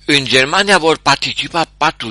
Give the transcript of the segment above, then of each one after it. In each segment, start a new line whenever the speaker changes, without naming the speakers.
În Germania vor participa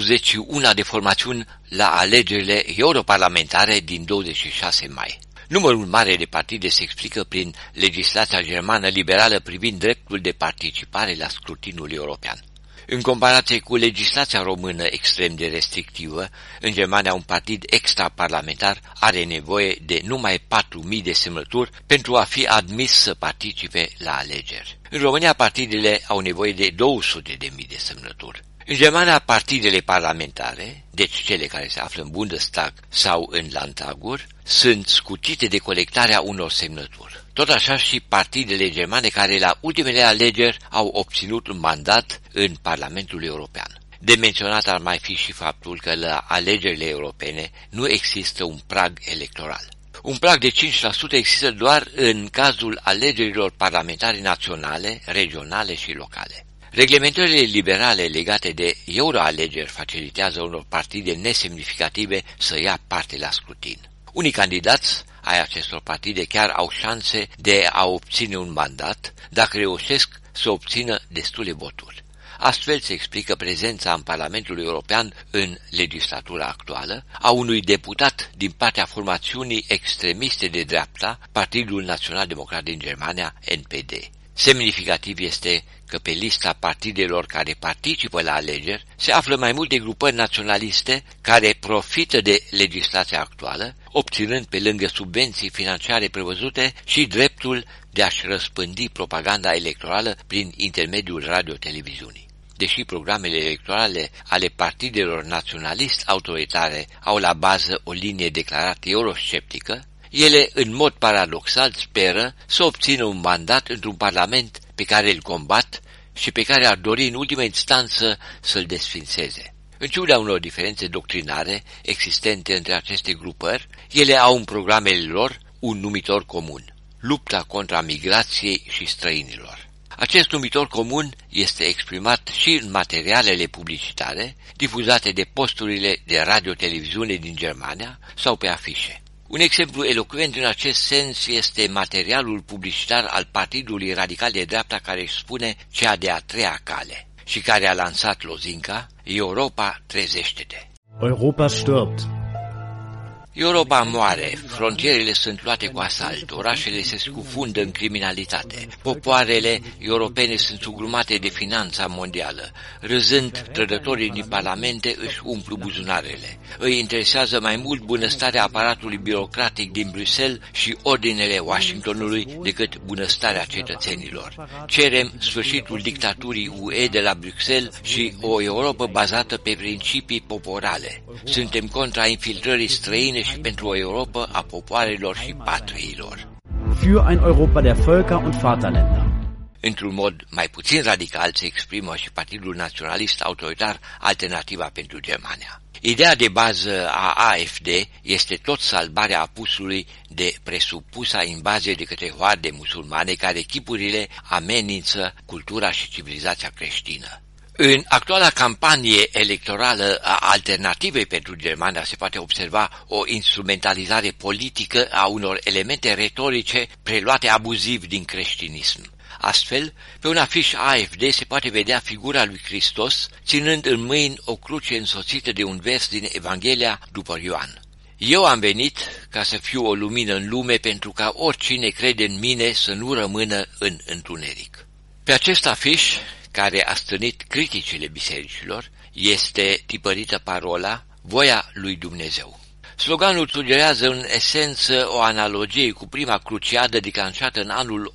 41 de formațiuni la alegerile europarlamentare din 26 mai. Numărul mare de partide se explică prin legislația germană liberală privind dreptul de participare la scrutinul european. În comparație cu legislația română extrem de restrictivă, în Germania un partid extraparlamentar are nevoie de numai 4.000 de semnături pentru a fi admis să participe la alegeri. În România partidele au nevoie de 200.000 de semnături. În Germania partidele parlamentare, deci cele care se află în Bundestag sau în Landtaguri, sunt scutite de colectarea unor semnături. Tot așa și partidele germane care la ultimele alegeri au obținut un mandat în Parlamentul European. De menționat ar mai fi și faptul că la alegerile europene nu există un prag electoral. Un prag de 5% există doar în cazul alegerilor parlamentare naționale, regionale și locale. Reglementările liberale legate de euroalegeri facilitează unor partide nesemnificative să ia parte la scrutin. Unii candidați ai acestor partide chiar au șanse de a obține un mandat dacă reușesc să obțină destule voturi. Astfel se explică prezența în Parlamentul European în legislatura actuală a unui deputat din partea formațiunii extremiste de dreapta, Partidul Național Democrat din Germania, NPD. Semnificativ este că pe lista partidelor care participă la alegeri se află mai multe grupări naționaliste care profită de legislația actuală, obținând pe lângă subvenții financiare prevăzute și dreptul de a-și răspândi propaganda electorală prin intermediul radio-televiziunii. Deși programele electorale ale partidelor naționalist-autoritare au la bază o linie declarată eurosceptică, ele, în mod paradoxal, speră să obțină un mandat într-un parlament pe care îl combat și pe care ar dori în ultimă instanță să-l desfințeze. În ciuda unor diferențe doctrinare existente între aceste grupări, ele au în programele lor un numitor comun: lupta contra migrației și străinilor. Acest numitor comun este exprimat și în materialele publicitare difuzate de posturile de radio-televiziune din Germania sau pe afișe. Un exemplu elocvent în acest sens este materialul publicitar al Partidului Radical de Dreapta care își spune cea de-a treia cale și care a lansat lozinca Europa, trezește-te!
Europa stirbt.
Europa moare, frontierele sunt luate cu asalt, orașele se scufundă în criminalitate, popoarele europene sunt sugrumate de finanța mondială, râzând, trădătorii din parlamente își umplu buzunarele. Îi interesează mai mult bunăstarea aparatului birocratic din Bruxelles și ordinele Washingtonului decât bunăstarea cetățenilor. Cerem sfârșitul dictaturii UE de la Bruxelles și o Europă bazată pe principii poporale. Suntem contra infiltrării străine și pentru o Europa a popoarelor și patriilor.
Für ein Europa der Völker und Vaterländer.
Într-un mod mai puțin radical se exprimă și Partidul Naționalist Autoritar Alternativa pentru Germania. Ideea de bază a AfD este tot salvarea apusului de presupusa invazie de către hoarde musulmane care chipurile amenință cultura și civilizația creștină. În actuala campanie electorală a Alternativei pentru Germania se poate observa o instrumentalizare politică a unor elemente retorice preluate abuziv din creștinism. Astfel, pe un afiș AfD se poate vedea figura lui Hristos ținând în mâini o cruce însoțită de un vers din Evanghelia după Ioan. Eu am venit ca să fiu o lumină în lume pentru ca oricine crede în mine să nu rămână în întuneric. Pe acest afiș, care a stârnit criticile bisericilor, este tipărită parola Voia lui Dumnezeu. Sloganul sugerează în esență o analogie cu prima cruciadă declanșată în anul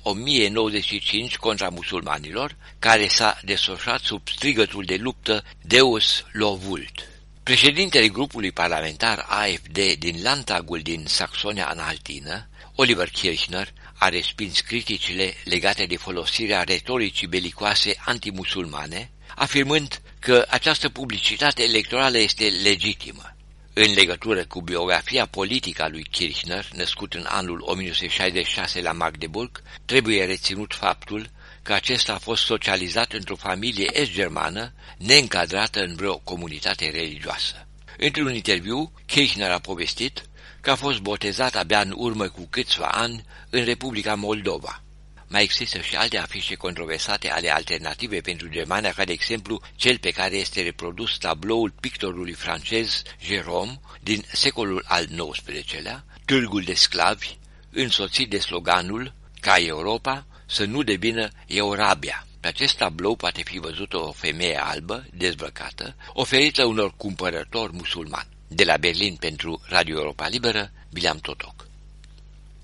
1095 contra musulmanilor, care s-a desfășurat sub strigătul de luptă Deus lo vult. Președintele grupului parlamentar AfD din Landtagul din Saxonia-Anhaltină, Oliver Kirchner, a respins criticile legate de folosirea retoricii belicoase antimusulmane, afirmând că această publicitate electorală este legitimă. În legătură cu biografia politică a lui Kirchner, născut în anul 1966 la Magdeburg, trebuie reținut faptul că acesta a fost socializat într-o familie est-germană, neîncadrată în vreo comunitate religioasă. Într-un interviu, Kirchner a povestit că a fost botezat abia în urmă cu câțiva ani în Republica Moldova. mai există și alte afișe controversate ale Alternative pentru Germania, ca de exemplu cel pe care este reprodus tabloul pictorului francez Jérôme din secolul al XIX-lea, Târgul de sclavi, însoțit de sloganul ca Europa să nu devină Eurabia. Pe acest tablou poate fi văzută o femeie albă, dezbrăcată, oferită unor cumpărători musulmani. De la Berlin pentru Radio Europa Liberă, Bileam Totoc.